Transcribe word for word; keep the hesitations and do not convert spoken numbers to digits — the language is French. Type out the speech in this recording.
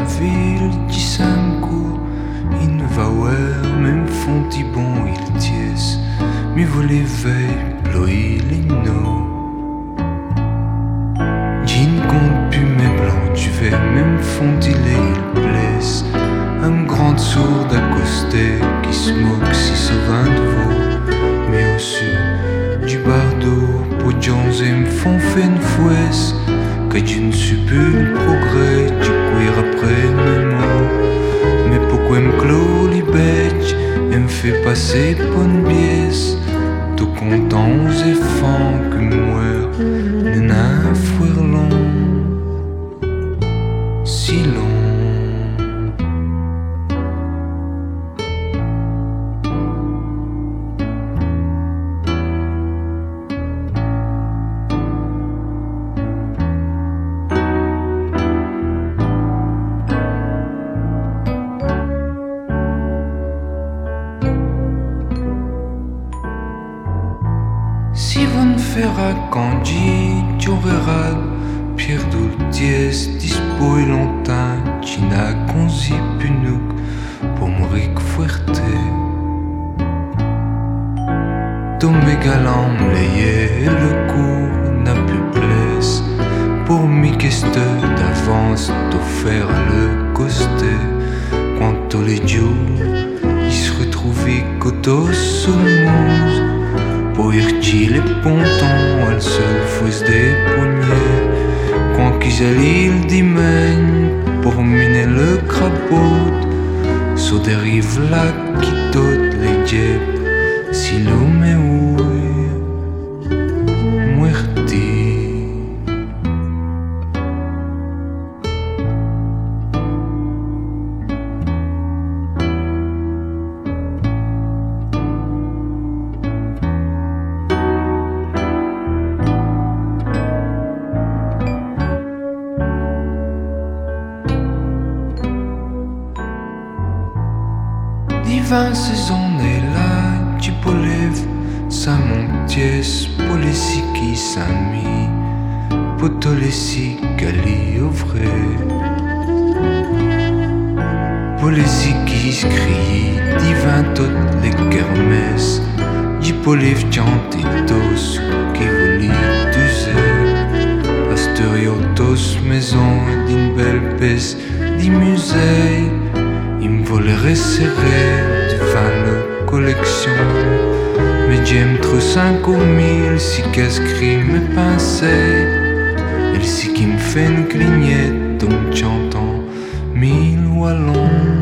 ville di Sanco, in vauer même fonti bon il ties, mi volevei ploi l'ino. Gin compte plus mes blancs, tu vais même fonti il blesse, un grand sourd accosté qui se moque si souvent de vous, mais au sud du bardeau, podions et me font fait une fouesse, que je ne suis plus le progrès, tu courir après mes mots. Mais pourquoi me clôt les bêtes et me fait passer pour une biesse, tout content aux effants que moi, n'en a un fouer long, si long. Si vous ne ferez qu'en dit, tu auras Pierre Doultiès, dispo et longtemps, tu n'as qu'on s'y punouk pour mourir que fuerte. Tombé galant, l'ayé et le cours n'a plus place. Pour mi qu'est-ce d'avance, t'offert le costé. Quand tous les jours, il se retrouvait côté sous le monde. Pour irti les pontons, elle seule fousse des poignets. Quand qu'ils allaient le dimanche, pour miner le crapaud, sous des rives là qui dotent les dieux, si l'eau me ouille, muerti. Vingt saisons est là, tu polèves, ça monties, pour les si qui s'amis, pour tous les si qu'ali au vrai. Pour les si qui se crient, divin toutes les kermesses, tu polèves chantitos, qui volent d'user, asturiotos maison d'une belle peste, du musée, il me volerait serré. Fan collection, mais j'aime trop cinq ou mille si qu'escrit mes pensées. Elle si qui me fait une clignette, donc j'entends mille wallons.